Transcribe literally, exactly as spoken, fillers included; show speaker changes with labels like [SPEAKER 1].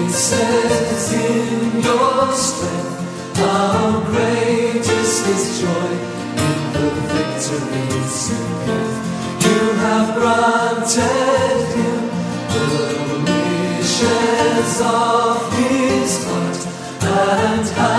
[SPEAKER 1] says in your strength, how great is his joy in the victories you give. You have granted him the wishes of his heart, and have